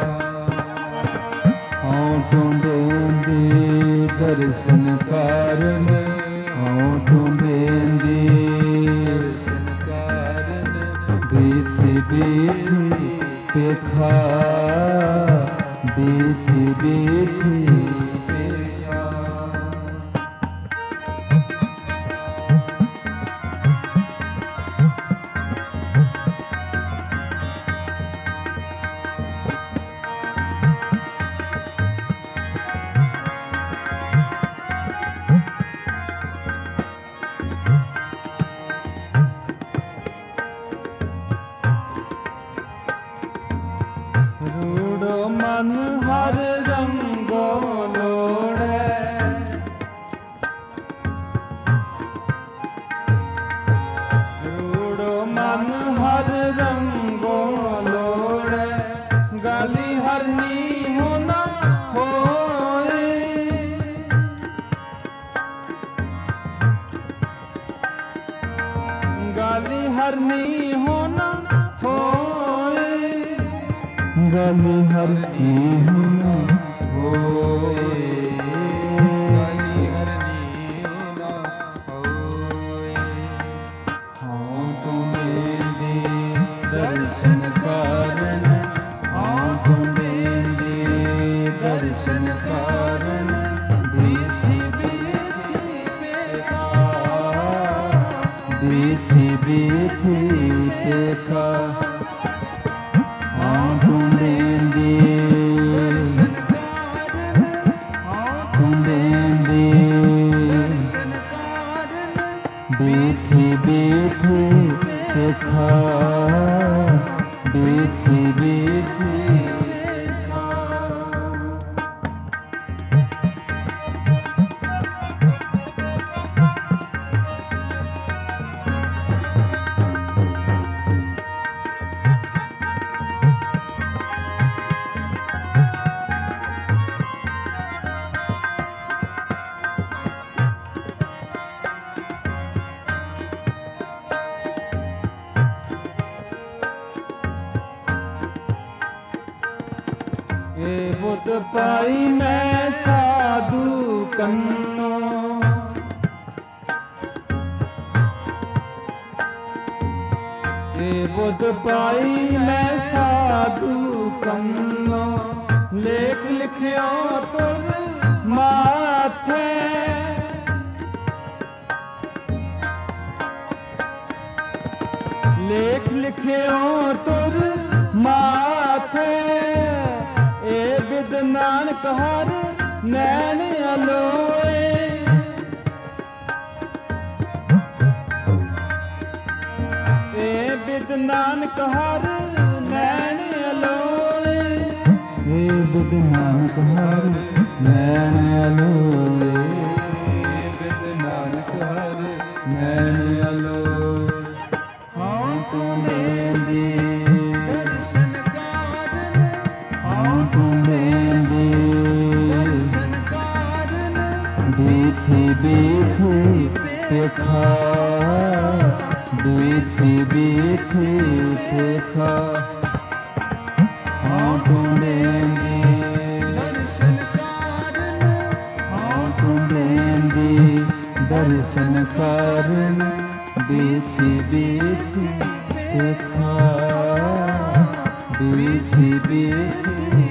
ਆਉ ਟੁੰਡੇਂਦੀ ਦਰਸ਼ਨ ਕਾਰਨ ਆਉ ਟੁੰਡੇਂਦੀ ਦਰਸ਼ਨ ਕਾਰਨ ਬੀਥੀ ਬੀਥੀ ਦੇਖਾ ਬੀਥੀ ਬੀਥੀ ਦੇਖਾ ਰੂੜੋ ਮਨ ਹਰ ਰੰਗੋ ਲੋੜੈ ਰੂੜੋ ਮਨ ਹਰ ਰੰਗੋ ਲੋੜੈ ਗਾਲੀ ਹਰਨੀ ਹੋ ਨਾ ਹੋਏ ਗਾਲੀ ਹਰਨੀ ਹੋ ਨਾ ਹੋਏ ਗਾਲੀ ਹਰਨੀ ਹੋ ਨਾ ਹੋਏ ਗਾਲੀ ਹਰਨੀ ਨਾ ਹੋਏ ਹਾਂ ਟੁੰਡੇਂਦੀ ਦਰਸ਼ਨ ਕਾਰਨ ਹਾਂ ਟੁੰਡੇਂਦੀ ਦਰਸ਼ਨ ਕਾਰਨ ਬੀਥੀ ਬੀਥੀ ਪੇਖਾ ਬੀਥੀ ਬੀਥੀ ਪੇਖਾ ਹਾਂ ਟੁੰਡੇਂਦੀ ਦਰਸ਼ਨ ਕਾਰਨ ਹਾਂ ਟੁੰਡੇਂਦੀ ਦਰਸ਼ਨ ਕਾਰਨ ਬੀਥੀ ਬੀਥੀ ਪੇਖਾ ਬੀਥੀ ਬੀਥੀ ਪੇਖਾ ਇਹ ਬੁੱਧ ਪਾਈ ਮੈਂ ਸਾਧੂ ਕੰਨੋ ਇਹ ਬੁੱਧ ਪਾਈ ਮੈਂ ਸਾਧੂ ਕੰਨੋ ਲੇਖ ਲਿਖਿਓ ਤੁਰ ਮਾਥੇ ਲੇਖ ਲਿਖਿਓ ਤੁਰ ਮਾਥੇ ਏ ਬਿਦ ਨਾਨਕ ਹਰ ਨੈਣ ਅਲੋਏ ਏ ਬਿਦ ਨਾਨਕ ਹਰ ਨੈਣ ਅਲੋਏ ਨਾਨਕ ਹਰ ਨੈਣ ਅਲੋਏ, ਬਿਦ ਨਾਨਕ ਹਰ ਨੈਣ ਅਲੋਏ। ਹਉ ਤੁਮੇ ਦੀ ਦਰਸ਼ਨ ਕਾਰਨ, ਹਉ ਤੁਮੇ ਦੀ ਦਰਸ਼ਨ ਕਾਰਨ ਬੀਥੀ ਬੀਥੀ ਪੇਖਾ, ਬੀਥੀ ਬੀਥੀ ਪੇਖਾ। ਹਉ ਤੁਮੇ ਦੀ ਦਰਸ਼ਨ ਕਾਰਨ, ਹਉ ਤੁਮੇ ਦੀ ਦਰਸ਼ਨ ਕਾਰਨ ਬੀਥੀ ਬੀਥੀ ਪੇਖਾ, ਬੀਥੀ ਬੀਥੀ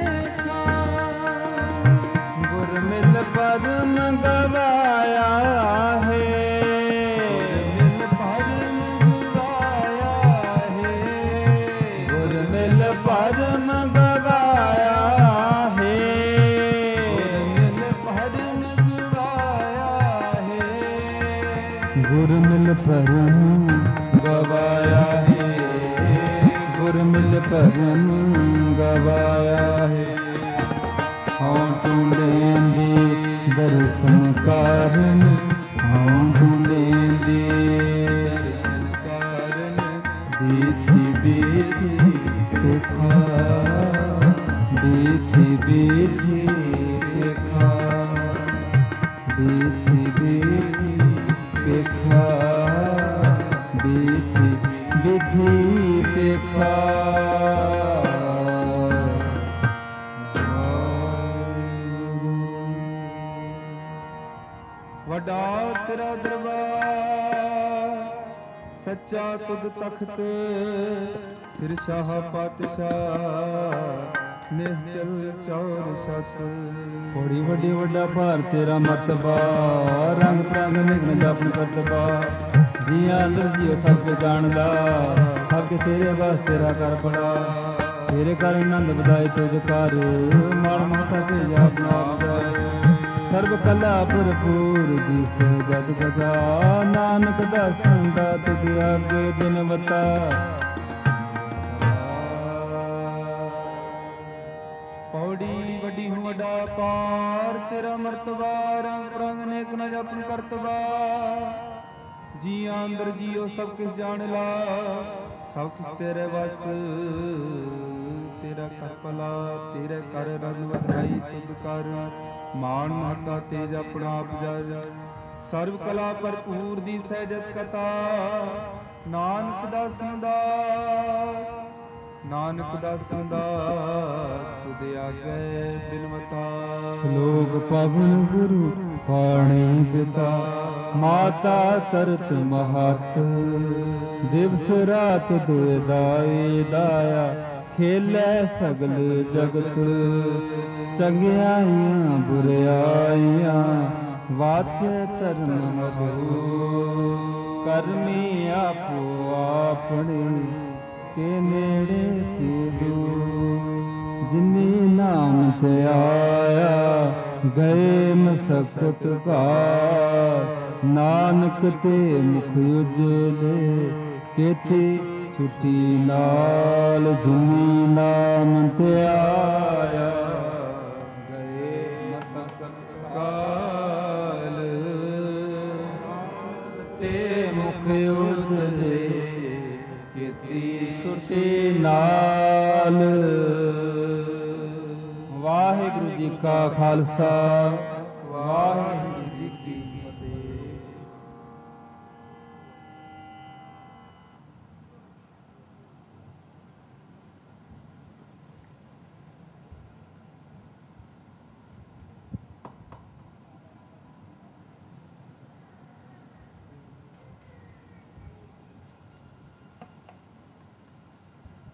ਗੁਰ ਮਿਲ ਪਰਮ ਗਵਾਇਆ ਹੈ, ਮਿਲ ਪਰਮ ਗਵਾਇਆ ਹੈ, ਗੁਰ ਮਿਲ ਪਰਮ ਗਵਾਇਆ ਹੈ, ਮਿਲ ਪਰਮ ਗਵਾਇਆ ਹੈ, ਗੁਰ ਮਿਲ ਪਰਮ ਗਵਾਇਆ ਹੈ, ਗੁਰ ਮਿਲ ਪਰਮ ਗਵਾਇਆ ਹੈ। ਹਉ ਤੁਮੇ ਦੀ ਦਰਸ਼ਨ ਕਾਰਨ, ਹਉ ਤੁਮੇ ਦੀ ਦਰਸ਼ਨ ਕਾਰਨ ਬੀਥੀ ਬੀਥੀ ਪੇਖਾ, ਬੀਥੀ ਬੀਥੀ ਪੇਖਾ, ਬੀਥੀ ਬੀਥੀ ਪੇਖਾ, ਬੀਥੀ ਬੀਥੀ ਪੇਖਾ। ਵੱਡਾ ਤੇਰਾ ਦਰਬਾਰ, ਸੱਚਾ ਤੁਧ ਤਖਤ, ਸਿਰ ਸ਼ਾਹ ਪਾਤਸ਼ਾਹ, ਨਿਹਚਲ ਚੌਰ ਸਤ। ਬੜੀ ਵੱਡੀ ਵੱਡਾ ਭਾਰ ਤੇਰਾ ਮਰਤਬਾ, ਰੰਗ ਪ੍ਰੰਗ ਨਿਗਨ ਜਪਨ ਕਰਤਬਾ। ਜੀਆਂ ਅੰਦਰ ਜੀਉ ਸਭ ਕੁ ਜਾਣਦਾ, ਸਭ ਕੇ ਤੇਰੇ ਵਾਸ ਤੇਰਾ ਕਰ ਬੜਾ। ਤੇਰੇ ਕਰ ਆਨੰਦ ਵਧਾਏ ਤੁਧ ਕਰ, ਮਾਣ ਮਮਤਾ ਤੇ ਆਪਣਾ ਆਪ। ਸਰਬ ਕਲਾ ਭਰਪੂਰ ਦਿਸ ਜਗ ਜਗਾ, ਨਾਨਕ ਦਾਸਨ ਦਾ ਤੁਧ ਆਗੇ ਦਿਨ ਵਤਾ। ਪੌੜੀ ਵੱਡੀ ਹੂੰ ਵੱਡਾ ਪਾਰ, ਤੇਰਾ ਮਰਤਬਾ ਰੰਗ ਪ੍ਰੰਗ ਨੇਕ ਨ ਜਪਨ ਕਰਤਬਾ। ਜੀਆਂ ਅੰਦਰ ਜੀਉ ਸਭ ਕਿਸ ਜਾਣ ਲਾ, ਸਭ ਕਿਸ ਤੇਰੇ ਵਸ। ਤੇਰਾ ਕਰ ਭਲਾ, ਤੇਰੇ ਕਰ ਰੰਗ ਵਧਾਈ ਤੁਧ ਕਰ, ਮਾਨ ਮਹਤਾ ਤੇਜ ਆਪਣਾ ਆਪ ਜਰ। ਸਰਬ ਕਲਾ ਭਰਪੂਰ ਦੀ ਸਹਿਜਤ ਕਥਾ, ਨਾਨਕ ਦਾ ਸੰਦਾਸ, ਨਾਨਕ ਦਾ ਸੰਦਾਸ ਤੁਧ ਆਗੇ ਬਿਨਵਤਾ। ਸ਼ਲੋਕ ਪਵਨ ਗੁਰੂ ਪਾਣੀ ਪਿਤਾ, ਮਾਤਾ ਤਰਤ ਮਹਤ। ਦਿਵਸ ਰਾਤ ਦੁਇ ਦਾਈ ਦਾਇਆ, ਖੇਲੇ ਸਗਲ ਜਗਤ। ਚੰਗਿਆਈਆਂ ਬੁਰਿਆਈਆਂ, ਵਾਚੇ ਧਰਮ ਮਧੂ। ਕਰਮੀ ਆਪੋ ਆਪਣੇ, ਕੇ ਨੇੜੇ ਤੇ ਦੂਰ। ਜਿਨੀ ਨਾਮ ਤੇ ਆਇਆ, ਗਏ ਮਸਕਤ ਘਾਰ। ਨਾਨਕ ਤੇ ਮੁਖ ਉਜਲੇ, ਕੇਤੀ ਛੁਟੀ ਨਾਲ। ਜਿਨੀ ਨਾਮ ਤੇ ਆਇਆ, ਗਏ ਮਸਕਤ ਕਾਲ। ਤੇ ਮੁਖ ਉਜਲੇ, ਕੀਤੀ ਸੁਰਤੀ ਨਾਲ। ਵਾਹਿਗੁਰੂ ਜੀ ਕਾ ਖਾਲਸਾ,